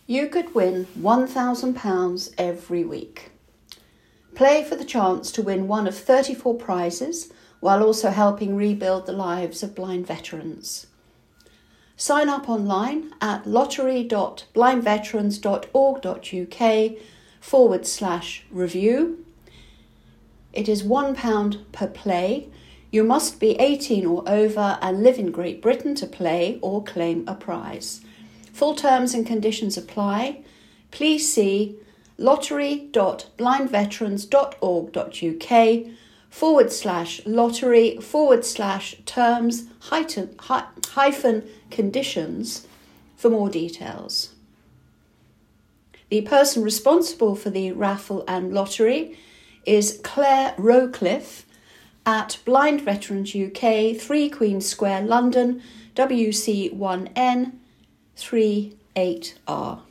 You could win £1,000 every week. Play for the chance to win one of 34 prizes while also helping rebuild the lives of blind veterans. Sign up online at lottery.blindveterans.org.uk/review. It is £1 per play. You must be 18 or over and live in Great Britain to play or claim a prize. Full terms and conditions apply. Please see lottery.blindveterans.org.uk/terms-conditions for more details. The person responsible for the raffle and lottery is Claire Rowcliffe at Blind Veterans UK, 3 Queen Square, London, WC1N 38R.